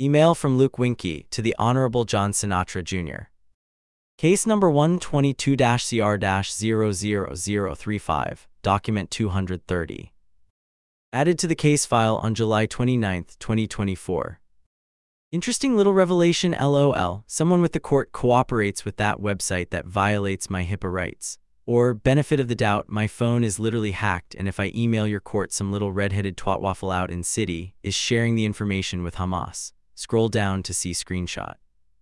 Email from Luke Winkie to the Honorable John Sinatra Jr. Case number 122-CR-00035, document 230. Added to the case file on July 29, 2024. Interesting little revelation LOL. Someone with the court cooperates with that website that violates my HIPAA rights. Or, benefit of the doubt, my phone is literally hacked, and if I email your court, some little red-headed twatwaffle out in city is sharing the information with Hamas. Scroll down to see screenshot.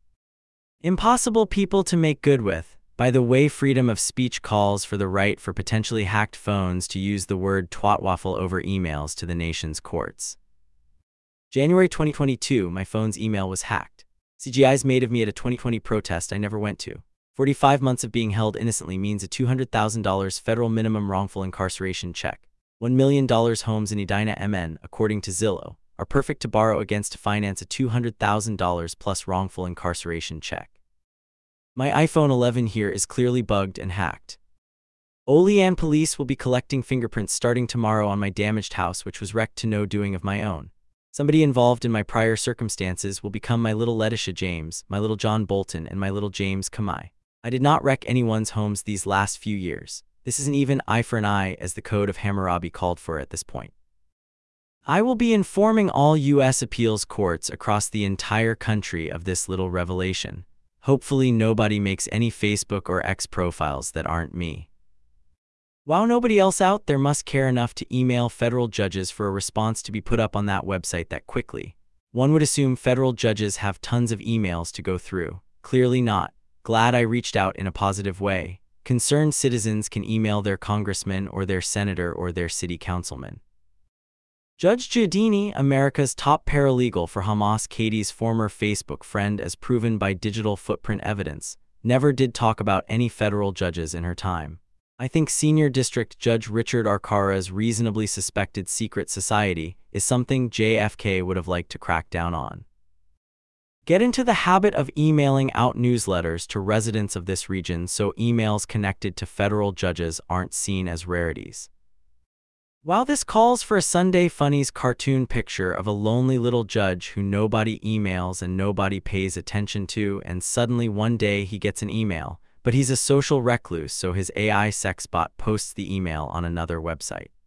Impossible people to make good with. By the way, freedom of speech calls for the right for potentially hacked phones to use the word twatwaffle over emails to the nation's courts. January 2022, my phone's email was hacked. CGI's made of me at a 2020 protest I never went to. 45 months of being held innocently means a $200,000 federal minimum wrongful incarceration check. $1 million homes in Edina, MN, according to Zillow, are perfect to borrow against to finance a $200,000 plus wrongful incarceration check. My iPhone 11 here is clearly bugged and hacked. Olean police will be collecting fingerprints starting tomorrow on my damaged house, which was wrecked to no doing of my own. Somebody involved in my prior circumstances will become my little Letitia James, my little John Bolton, and my little James Kamai. I did not wreck anyone's homes these last few years. This isn't even eye for an eye, as the Code of Hammurabi called for at this point. I will be informing all U.S. appeals courts across the entire country of this little revelation. Hopefully nobody makes any Facebook or X profiles that aren't me. While nobody else out there must care enough to email federal judges for a response to be put up on that website that quickly. One would assume federal judges have tons of emails to go through. Clearly not. Glad I reached out in a positive way. Concerned citizens can email their congressman or their senator or their city councilman. Judge Giardini, America's top paralegal for Hamas Katie's former Facebook friend, as proven by digital footprint evidence, never did talk about any federal judges in her time. I think Senior District Judge Richard Arcara's reasonably suspected secret society is something JFK would have liked to crack down on. Get into the habit of emailing out newsletters to residents of this region so emails connected to federal judges aren't seen as rarities. While this calls for a Sunday Funnies cartoon picture of a lonely little judge who nobody emails and nobody pays attention to, and suddenly one day he gets an email, but he's a social recluse, so his AI sex bot posts the email on another website.